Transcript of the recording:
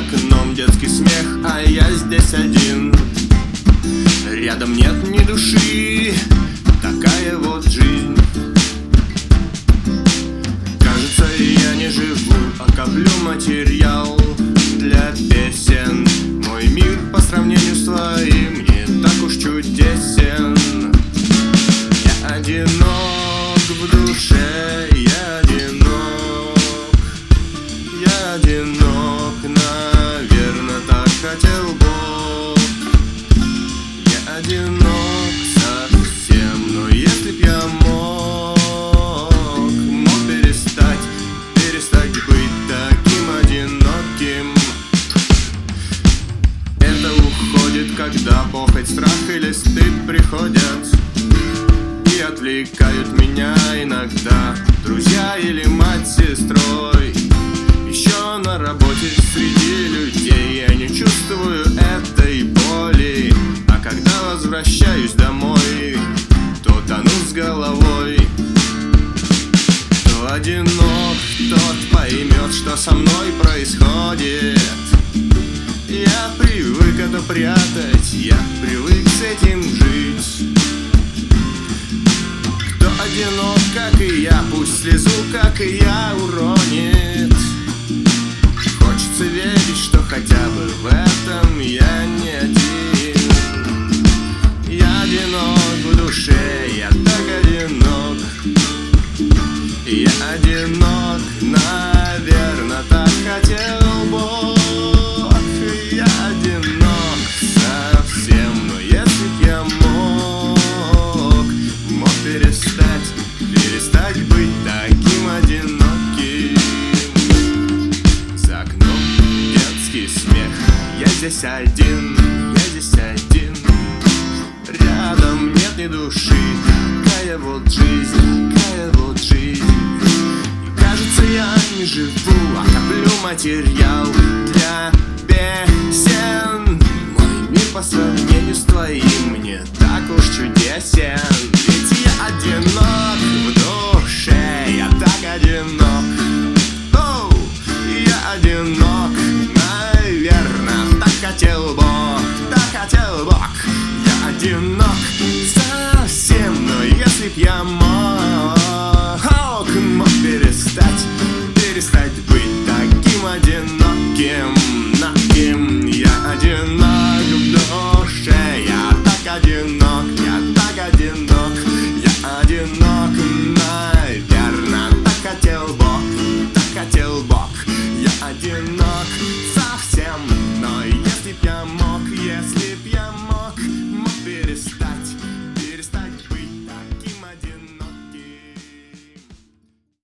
окном детский смех, а я здесь один. Рядом нет ни души, такая вот жизнь. Кажется, я не живу, а коплю материал для песен. Мой мир по сравнению с твоим не так уж чудесен. Я одинок в душе, я одинок. Я одинок, наверное, так хотел Бог. Я одинок совсем, но если б я мог перестать быть таким одиноким. Это уходит, когда похоть, страх или стыд приходят и отвлекают меня иногда. Друзья или мать с сестрой. Еще на работе среди людей я не чувствую этой боли. А когда возвращаюсь домой, то тону с головой. Кто одинок, тот поймет, что со мной происходит. Я привык это прятать, я привык с этим жить. Кто одинок, как и я, пусть слезу, как и я, уронит. Хочется верить, что хотя бы в этом я не один. Я одинок в душе, я так одинок. Я одинок, наверное, так хотел Бог. Я одинок совсем, но если б я мог перестать быть таким одиноким. За окном детский смех, я здесь один. Рядом нет ни души, такая вот жизнь. И кажется, я не живу, а коплю материал для песен. Мой мир по сравнению с твоим не так уж чудесен. Ведь я одинок в душе, я так одинок. Оу, я одинок, наверное, так хотел Бог. Я одинок совсем, но если б я мог перестать быть таким одиноким. Я одинок в душе, я так одинок. Я одинок, наверное, так хотел Бог. Я одинок совсем, но если б я мог